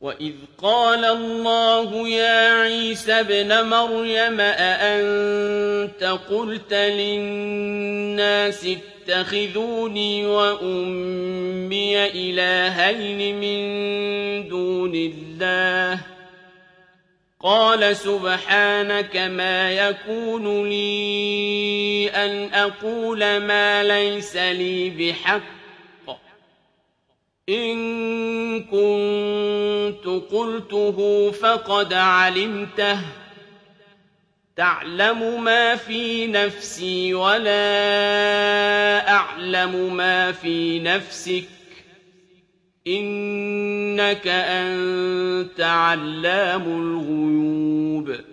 وَإِذْ قَالَ اللَّهُ يَا عِيسَى ابْنَ مَرْيَمَ أَأَنتَ قُلْتَ لِلنَّاسِ اتَّخِذُونِي وَأُمِّيَ إِلَٰهَيْنِ مِن دُونِ اللَّهِ ۖ قَالَ سُبْحَانَكَ مَا يَكُونُ لِي أَنْ أَقُولَ مَا لَيْسَ لِي بِحَقٍّ ۚ إِن كُنتُ قُلْتُهُ فَقَدْ عَلِمْتَهُ ۚ تَعْلَمُ مَا فِي نَفْسِي وَلَا أَعْلَمُ مَا فِي نَفْسِكَ ۚ إِنَّكَ أَنتَ عَلَّامُ الْغُيُوبِ